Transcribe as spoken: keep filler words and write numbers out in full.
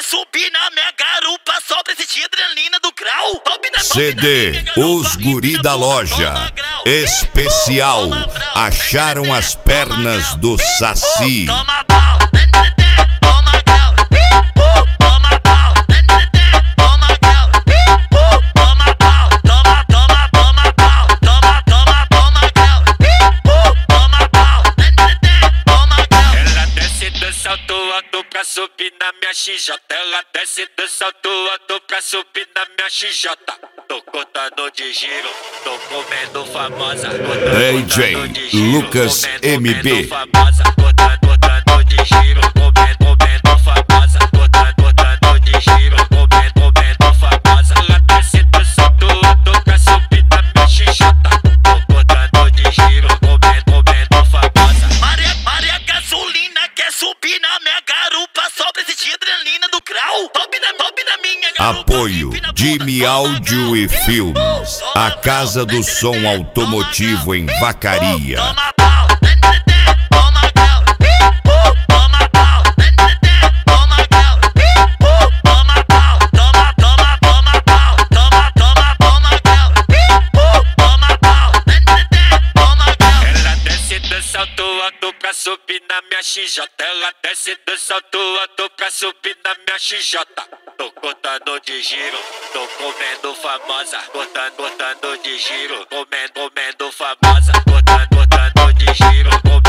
subir na minha garupa só pra sentir adrenalina do grau. C D Os Guri da Loja Especial Acharam as Pernas do Saci. Toma pau, toma grau, toma pau, toma grau, toma pau, toma, toma, toma pau, toma, toma, toma grau, toma pau, toma grau. Ela desce do salto alto pra subir na minha X J. Ela desce do salto alto pra subir na minha X J. Tô contando de giro, tô comendo famosa. D J Lucas M B. Famosa, contando, contando de giro, comendo, comendo famosa. Contando, contando de giro, comendo, comendo famosa. Ela desce do salto alto pra subir na minha X J. Tô contando de giro, comendo, comendo famosa. Maria, Maria Gasolina quer subir na minha garupa só pra sentir adrenalina do grau. Top da, top da minha garupa. Apoio Jimmy Áudio e Filmes, a casa do som automotivo em Vacaria. Toma pau, toma grau, toma pau, toma grau, toma pau, toma, toma, toma pau, toma, toma, toma grau, toma pau, toma grau. Ela desce do salto alto pra subir na minha X J. Ela desce do salto alto pra subir na minha X J. Tô contando de giro, tô comendo famosa. Contando, contando de giro, comendo, comendo famosa. Contando, contando de giro, comendo.